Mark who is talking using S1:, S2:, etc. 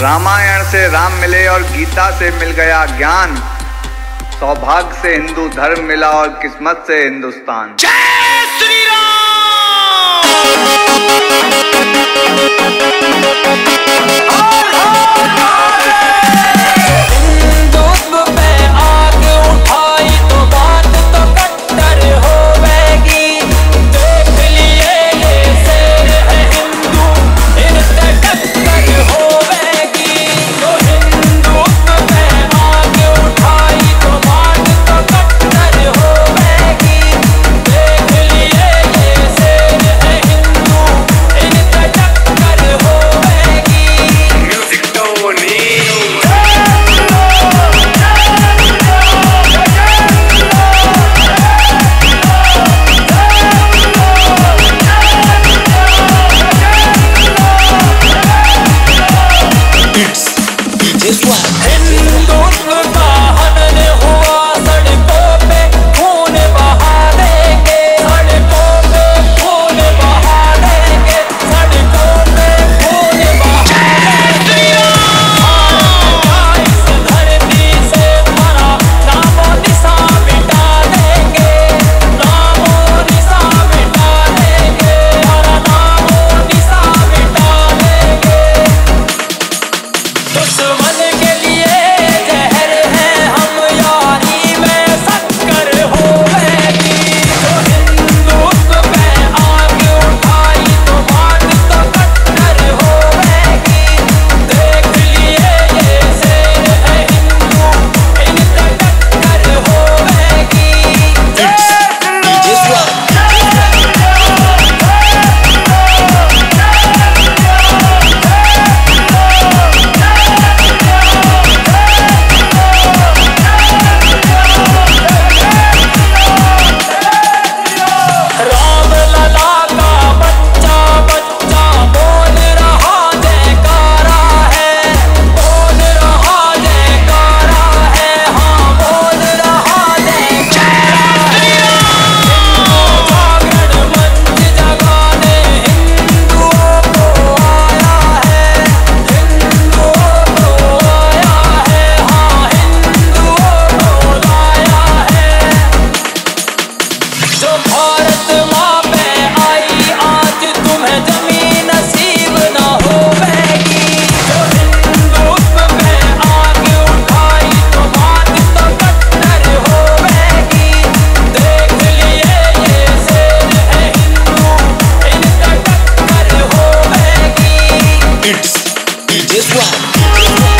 S1: रामायण से राम मिले और गीता से मिल गया ज्ञान। सौभाग्य से हिंदू धर्म मिला और किस्मत से हिंदुस्तान।
S2: जय श्री राम। हिंदुत्व पे आग उठाई तो बात तो कट्टर होवेगी। देख लिए ये शेर है हिंदू, इनसे टक्कर होवेगी। जो हिंदुत्व पे आग उठाई तो बात तो कट्टर होवेगी। देख लिए ये शेर है हिंदू, इनसे टक्कर होवेगी। Music Tony. हिंदुत्व का हनन हुआ, सड़कों पे खून बहा देंगे। सड़कों पे खून बहा देंगे। सड़कों पे खून बहा देंगे। इस धरती से हमारा नामो निशान मिटा देंगे। नामो निशान मिटा देंगे। हमारा नामो निशान मिटा देंगे। दुश्मन के लिए जहर है, हम यारी में शक्कर होवेगी। जो हिंदुत्व पे आग उठाई तो बात तो कट्टर होवेगी। देख लिए ये शेर है हिंदू, इनसे टक्कर होवेगी। राम लला का बच्चा बच्चा बोल रहा जयकारा है। बोल रहा जयकारा है। हाँ बोल रहा जयकारा है। जागरण मंच जगाने हिंदुओं को आया है। हिंदुओं को आया है। हाँ हिंदुओं को लाया है। जो भारत माँ पे आई आज तुम्हें जमीन नसीब न होवेगी। जो हिंदुत्व पे आग उठाई तो बात तो कट्टर होवेगी। देख लिए ये शेर है हिंदू, इनसे टक्कर होवेगी।
S3: It's DJ Swag.